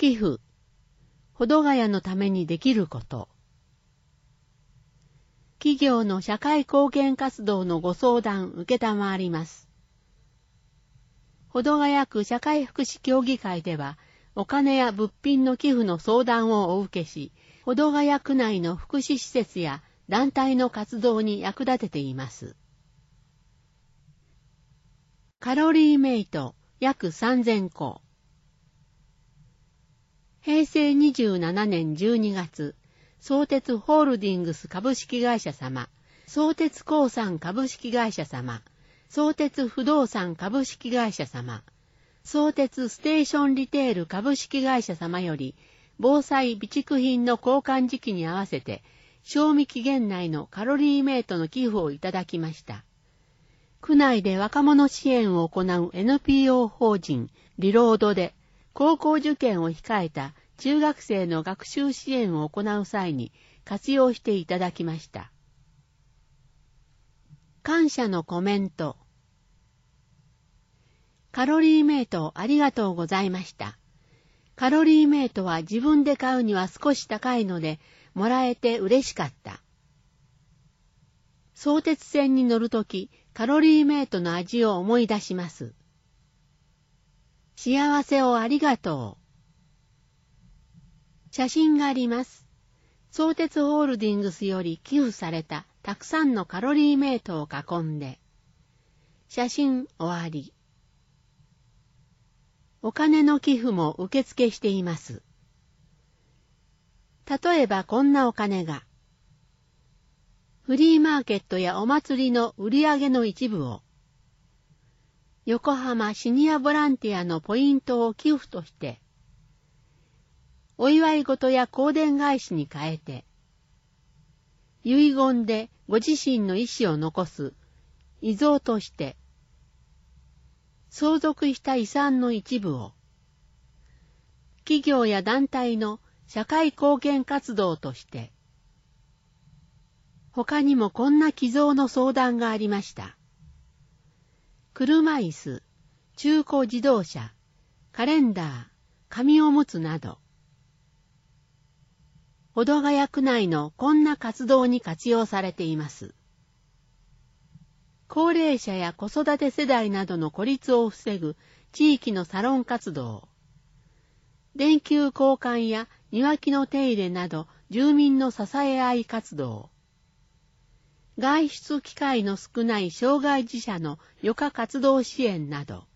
寄付、保土ヶ谷のためにできること。企業の社会貢献活動のご相談受けたまわります。保土ヶ谷区社会福祉協議会では、お金や物品の寄付の相談をお受けし、保土ヶ谷区内の福祉施設や団体の活動に役立てています。カロリーメイト約3000個。平成27年12月、相鉄ホールディングス株式会社様、相鉄鉱産株式会社様、相鉄不動産株式会社様、相鉄ステーションリテール株式会社様より、防災備蓄品の交換時期に合わせて、賞味期限内のカロリーメイトの寄付をいただきました。区内で若者支援を行う NPO 法人リロードで、高校受験を控えた中学生の学習支援を行う際に活用していただきました。感謝のコメント。カロリーメイトありがとうございました。カロリーメイトは自分で買うには少し高いので、もらえて嬉しかった。相鉄線に乗るとき、カロリーメイトの味を思い出します。幸せをありがとう。写真があります。相鉄ホールディングスより寄付されたたくさんのカロリーメイトを囲んで。写真終わり。お金の寄付も受付しています。例えばこんなお金が。フリーマーケットやお祭りの売り上げの一部を。横浜シニアボランティアのポイントを寄付として。お祝い事や香典返しに変えて。遺言でご自身の意思を残す。遺贈として。相続した遺産の一部を。企業や団体の社会貢献活動として。他にもこんな寄贈の相談がありました。車椅子、中古自動車、カレンダー、紙おむつなど。保土ヶ谷区内のこんな活動に活用されています。高齢者や子育て世代などの孤立を防ぐ地域のサロン活動。電球交換や庭木の手入れなど住民の支え合い活動。外出機会の少ない障害児者の余暇活動支援など。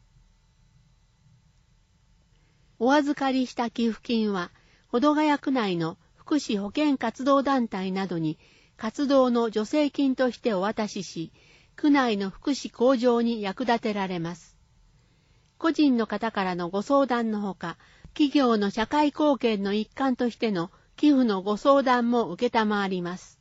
お預かりした寄付金は、保土ヶ谷区内の福祉保健活動団体などに活動の助成金としてお渡しし、区内の福祉向上に役立てられます。個人の方からのご相談のほか、企業の社会貢献の一環としての寄付のご相談も受けたまわります。